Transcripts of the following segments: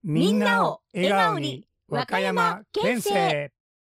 みんなを笑顔に和歌山県政。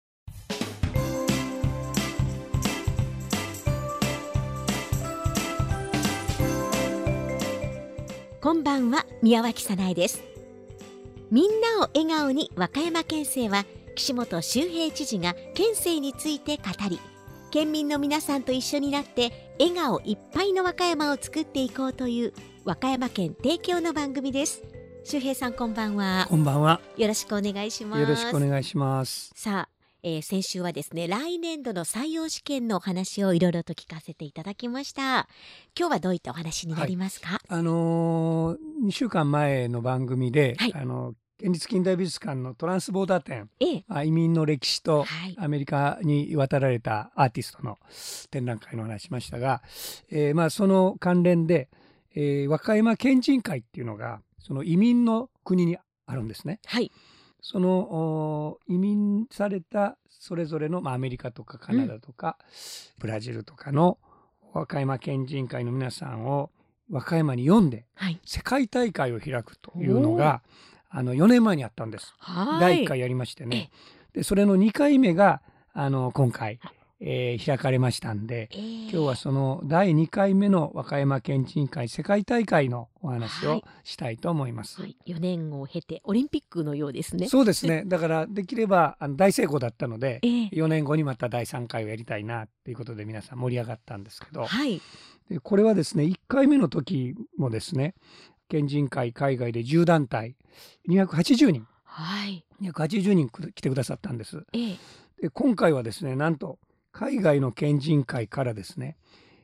こんばんは、宮脇早苗です。みんなを笑顔に和歌山県政は、岸本周平知事が県政について語り、県民の皆さんと一緒になって笑顔いっぱいの和歌山を作っていこうという和歌山県提供の番組です。周平さん、こんばんは。 こんばんは。 よろしくお願いします。 よろしくお願いします。 さあ、先週はですね、来年度の採用試験のお話をいろいろと聞かせていただきました。今日はどういったお話になりますか？ 2週間前の番組で、 はい、 県立近代美術館のトランスボーダー展、移民の歴史とアメリカに渡られたアーティストの展覧会の話しましたが、その関連で、和歌山県人会っていうのがその移民の国にあるんですね。 はい、 その移民されたそれぞれの、アメリカとかカナダとか、ブラジルとかの和歌山県人会の皆さんを和歌山に呼んで、世界大会を開くというのが4年前にあったんです。第1回やりましてね。でそれの2回目が今回、開かれましたんで、今日はその第2回目の和歌山県人会世界大会のお話をしたいと思います。 4年を経てオリンピックのようですね。 そうですね。だからできれば大成功だったので、4年後にまた第3回をやりたいなということで皆さん盛り上がったんですけど、でこれはですね、1回目の時もですね、県人会海外で10団体280人、280人来てくださったんです。で今回はですね、なんと海外の県人会からですね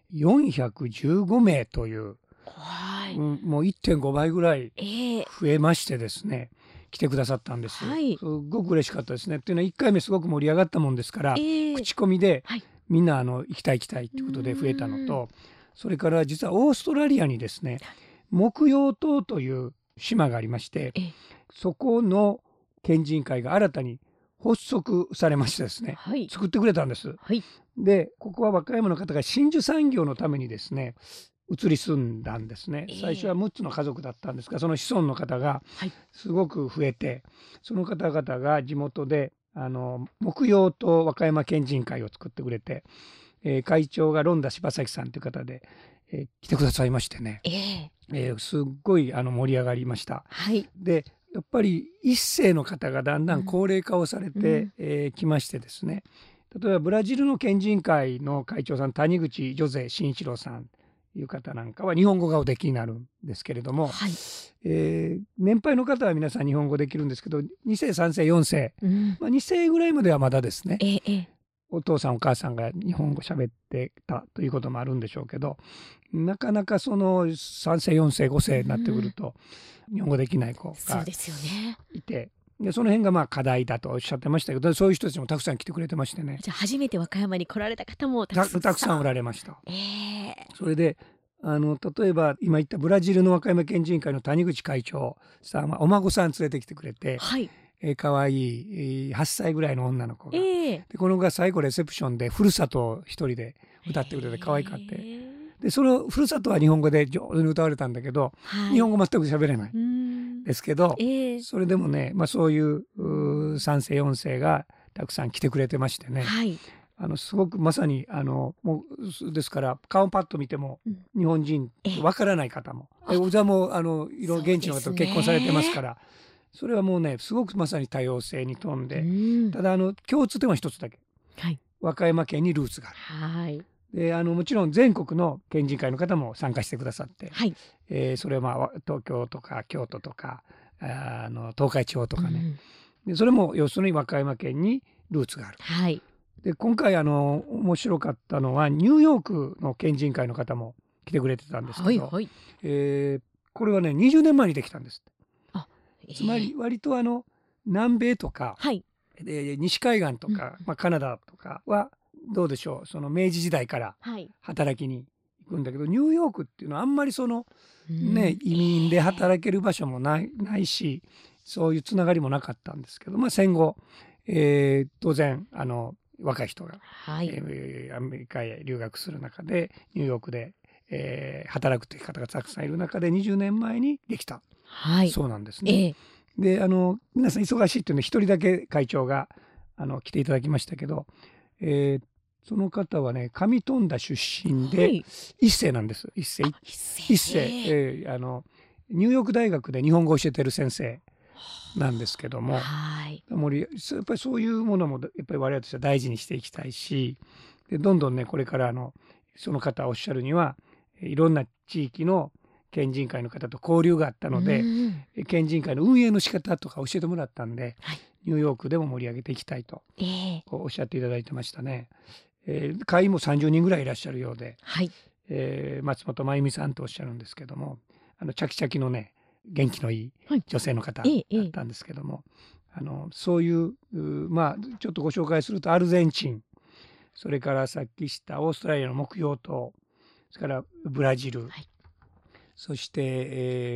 415名という、もう 1.5 倍ぐらい増えましてですね、来てくださったんです。すごく嬉しかったですね。っていうのは1回目すごく盛り上がったもんですから、口コミでみんな行きたいっていうことで増えたのと、それから実はオーストラリアにですね、木曜島という島がありまして、そこの県人会が新たに発足されましてですね、作ってくれたんです。でここは和歌山の方が真珠産業のためにですね移り住んだんですね。最初は6つの家族だったんですが、その子孫の方がすごく増えて、その方々が地元で木曜島和歌山県人会を作ってくれて、会長が論田柴崎さんという方で、来てくださいましてね、すっごい盛り上がりました。でやっぱり一世の方がだんだん高齢化をされてきましてですね、例えばブラジルの県人会の会長さん、谷口ジョゼ慎一郎さんという方なんかは日本語がおできになるんですけれども、年配の方は皆さん日本語できるんですけど、2世3世4世、2世ぐらいまではまだですね、お父さんお母さんが日本語喋ってたということもあるんでしょうけど、なかなかその3世4世5世になってくると日本語できない子がいて、でその辺が課題だとおっしゃってましたけど、そういう人たちもたくさん来てくれてましてね。 じゃあ初めて和歌山に来られた方もたくさんおられました。それで例えば今言ったブラジルの和歌山県人会の谷口会長さんはお孫さん連れてきてくれて、かわいい8歳ぐらいの女の子が、でこの子が最後レセプションでふるさとを一人で歌ってくれて可愛かって、でそのふるさとは日本語で上手に歌われたんだけど、日本語全く喋れないですけど、それでもね、そういう3世4世がたくさん来てくれてましてね、すごくまさにもうですから顔パッと見ても日本人わからない方も、小沢もいろいろ現地の方と結婚されてますから、それはもうねすごくまさに多様性に富んで、ただ共通点は一つだけ、和歌山県にルーツがある。でもちろん全国の県人会の方も参加してくださって、それは東京とか京都とか東海地方とかね、でそれも要するに和歌山県にルーツがある。で今回面白かったのはニューヨークの県人会の方も来てくれてたんですけど、これはね20年前にできたんです。つまり割と南米とか、西海岸とか、カナダとかはどうでしょう、その明治時代から働きに行くんだけど、ニューヨークっていうのはあんまりそのね移民で働ける場所もないし、そういうつながりもなかったんですけど、戦後、当然若い人が、アメリカへ留学する中でニューヨークで、働くという方がたくさんいる中で20年前にできた、そうなんですね。 で皆さん忙しいっていうので一人だけ会長が来ていただきましたけど、その方はね上富田出身で、一世なんです。一世、ニューヨーク大学で日本語を教えてる先生なんですけども、やっぱりそういうものもやっぱり我々としては大事にしていきたいし、でどんどんねこれからその方おっしゃるにはいろんな地域の県人会の方と交流があったので、県人会の運営の仕方とか教えてもらったんで、ニューヨークでも盛り上げていきたいと、おっしゃっていただいてましたね。会員も30人ぐらいいらっしゃるようで、松本真由美さんとおっしゃるんですけども、チャキチャキのね元気のいい女性の方だったんですけども、そういうまあちょっとご紹介するとアルゼンチン、それからさっきしたオーストラリアの木曜島、それからブラジル、そして、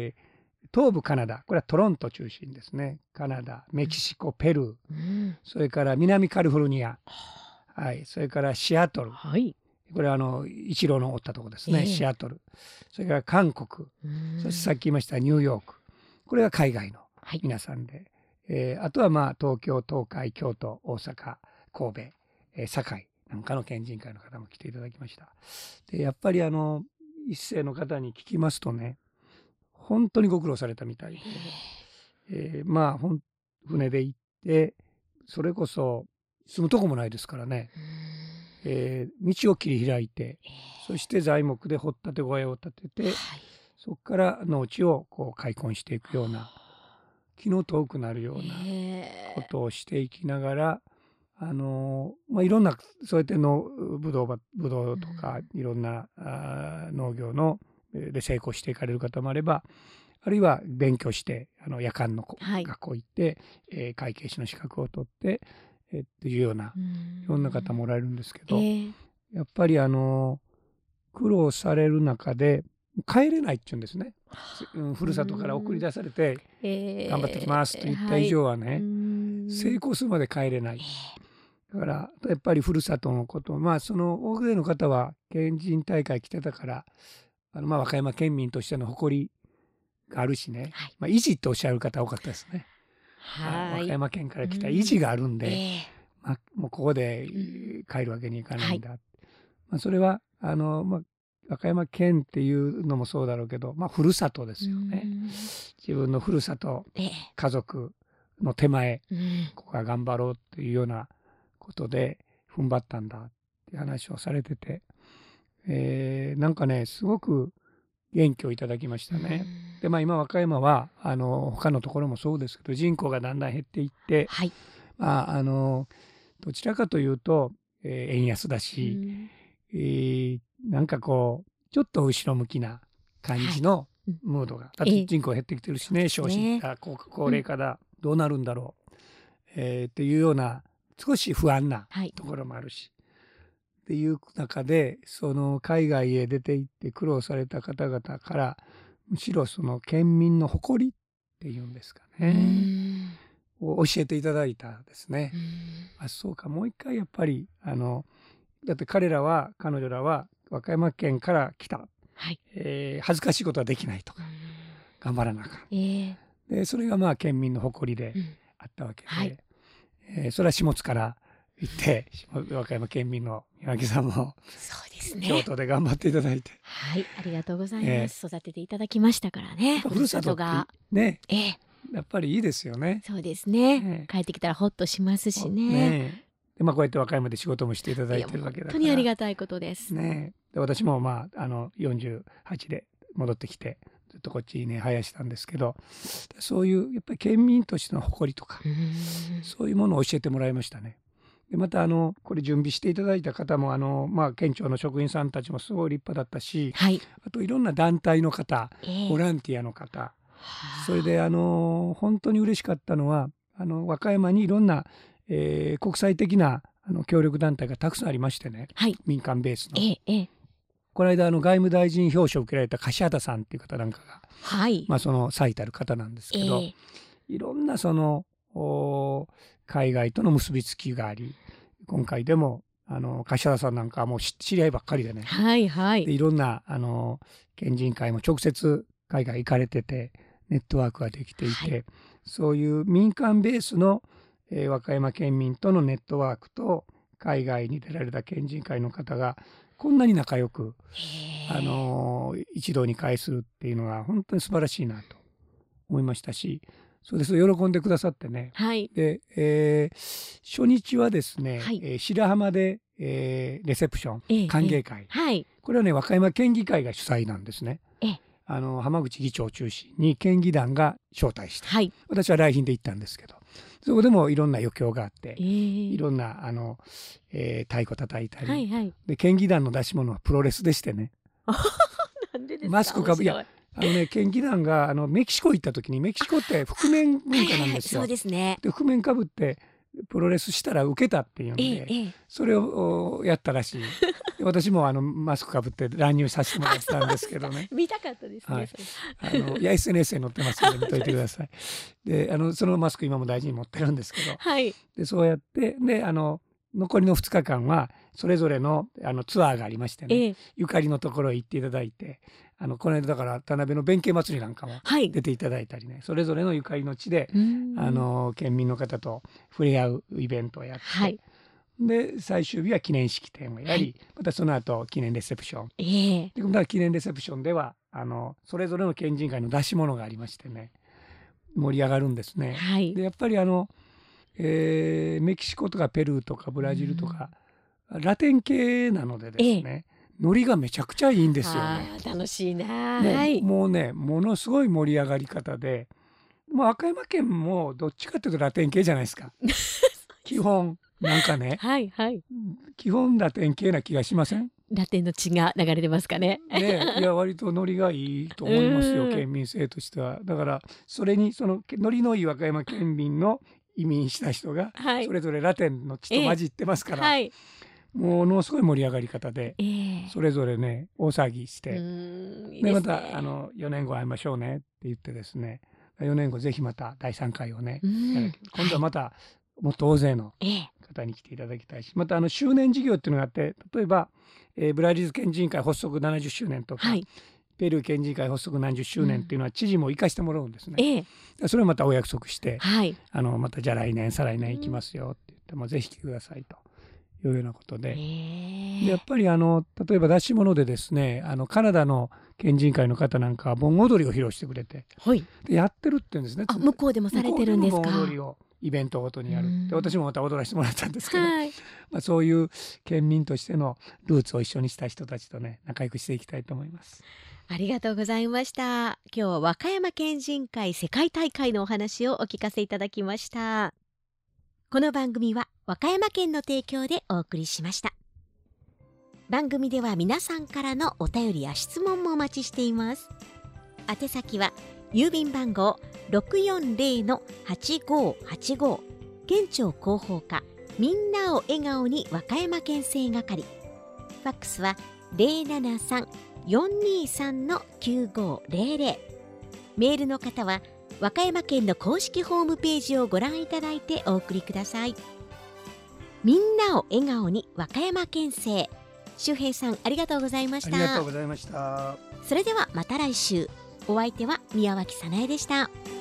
東部カナダ、これはトロント中心ですね。カナダ、メキシコ、ペルー、それから南カリフォルニア、それからシアトル、これはイチローのおったところですね、シアトル、それから韓国、そしてさっき言いましたニューヨーク、これが海外の皆さんで、あとはまあ東京、東海、京都、大阪、神戸、堺なんかの県人会の方も来ていただきました。でやっぱり一世の方に聞きますとね、本当にご苦労されたみたいで、まあ船で行ってそれこそ住むとこもないですからね、道を切り開いて、そして材木で掘ったて小屋を建てて、そこから農地をこう開墾していくような、気の遠くなるようなことをしていきながら、まあ、いろんなそうやってブドウとかいろんな農業ので成功していかれる方もあれば、あるいは勉強して夜間の学校行って、会計士の資格を取ってっていうようないろんな方もおられるんですけど、やっぱり苦労される中で帰れないっていうんですね。ふるさとから送り出されて頑張ってきますと言った以上はね、成功するまで帰れない。だからやっぱりふるさとのこと、まあその大勢の方は県人大会来てたからまあ和歌山県民としての誇りがあるしね、まあ、維持っておっしゃる方多かったですね。和歌山県から来た維持があるんで、まあ、もうここで帰るわけにいかないんだ、まあ、それはまあ、和歌山県っていうのもそうだろうけど、まあ、ふるさとですよね。自分のふるさと、家族の手前、ここは頑張ろうっていうようなことで踏ん張ったんだっていう話をされてて、なんかねすごく元気をいただきましたね。でまあ今和歌山は他のところもそうですけど人口がだんだん減っていって、まあどちらかというと、円安だし、なんかこうちょっと後ろ向きな感じのムードが、だって人口減ってきてるしね、少子化、高齢化だ、どうなるんだろう、っていうような少し不安なところもあるし、っていう中でその海外へ出て行って苦労された方々からむしろその県民の誇りっていうんですかね、を教えていただいたですね。そうか、もう一回やっぱりだって彼女らは和歌山県から来た、恥ずかしいことはできないとか、頑張らなあかん、でそれがまあ県民の誇りであったわけで、それは下津から行って和歌山県民の宮城さんもそうですね、 京都で頑張っていただいて、 ありがとうございます、育てていただきましたからね。 ふるさとがね、やっぱりいいですよね。 そうですね、帰ってきたらホッとしますしね。 でこうやって和歌山で仕事もしていただいてるわけだから、 本当にありがたいことですね。で私もまあ48で戻ってきてずっとこっちに生やしたんですけど、そういうやっぱり県民としての誇りとか、そういうものを教えてもらいましたね。でまたこれ準備していただいた方もまあ、県庁の職員さんたちもすごい立派だったし、あといろんな団体の方、ボランティアの方、それで本当に嬉しかったのは和歌山にいろんな、国際的な協力団体がたくさんありましてね、民間ベースの。この間外務大臣表彰を受けられた樫畑さんっていう方なんかが、まあ、その最たる方なんですけど、いろんなその海外との結びつきがあり、今回でも樫畑さんなんかはもう知り合いばっかりでね、でいろんな県人会も直接海外行かれててネットワークができていて、 そういう民間ベースの、和歌山県民とのネットワークと海外に出られた県人会の方がこんなに仲良く一堂に会するっていうのは本当に素晴らしいなと思いましたし、そうです、喜んでくださってね、 はい、 で、初日はですね、はい、白浜で、レセプション、歓迎会、はい、これはね和歌山県議会が主催なんですね。浜口議長を中心に県議団が招待して、はい、私は来賓で行ったんですけど、そこでもいろんな余興があって、いろんな太鼓叩いたり、はいはい、で県議団の出し物はプロレスでしてねなんでですか？ マスクかぶ、いや県議団がメキシコ行った時に、メキシコって覆面文化なんですよ。 そうですね。 で覆面かぶってプロレスしたらウケたっていうんで、それをやったらしい。私もマスクかぶって乱入させてもらってたんですけどね見たかったですね、 はい、いや SNS に載ってますので見といてくださいでそのマスク今も大事に持ってるんですけど、はい、でそうやってで残りの2日間はそれぞれのツアーがありましてね、ゆかりのところへ行っていただいて、この間だから田辺の弁慶祭りなんかも出ていただいたりね、それぞれのゆかりの地で県民の方と触れ合うイベントをやって、はい、で最終日は記念式典をやり、はい、またその後記念レセプション、でまた記念レセプションではそれぞれの県人会の出し物がありましてね、盛り上がるんですね。はい、でやっぱりメキシコとかペルーとかブラジルとか、ラテン系なのでですね、ノリがめちゃくちゃいいんですよね。 楽しいな。 もうねものすごい盛り上がり方で、和歌山県もどっちかというとラテン系じゃないですか基本なんかね、はいはい、基本ラテン系な気がしません？ ラテンの血が流れてますかね。 いや割とノリがいいと思いますよ県民性としては。だからそれにそのノリのいい和歌山県民の移民した人がそれぞれラテンの血と混じってますから、はい、ものすごい盛り上がり方で、それぞれね大騒ぎして、でまた4年後会いましょうねって言ってですね、4年後ぜひまた第3回をね、今度はまたもっと大勢の方に来ていただきたいし、また周年事業っていうのがあって、例えば、ブラジル県人会発足70周年とか、はい、ペルー県人会発足何十周年っていうのは知事も生かしてもらうんですね。それをまたお約束して、はい、またじゃあ来年再来年行きますよって言ってもぜひ来てくださいというようなことで、でやっぱり例えば出し物でですね、カナダの県人会の方なんかは盆踊りを披露してくれて、はい、でやってるって言うんですね。 向こうでもされてるんですか？ 盆踊りをイベントごとにやるって、私もまた踊らせてもらったんですけど、はい、そういう県民としてのルーツを一緒にした人たちとね仲良くしていきたいと思います。 ありがとうございました。今日は和歌山県人会世界大会のお話をお聞かせいただきました。この番組は和歌山県の提供でお送りしました。番組では皆さんからのお便りや質問もお待ちしています。宛先は郵便番号 640-8585 県庁広報課みんなを笑顔に和歌山県政係、ファックスは 073-423-9500、メールの方は和歌山県の公式ホームページをご覧いただいてお送りください。みんなを笑顔に和歌山県政、周平さんありがとうございました。 ありがとうございました。 それではまた来週。お相手は宮脇早苗でした。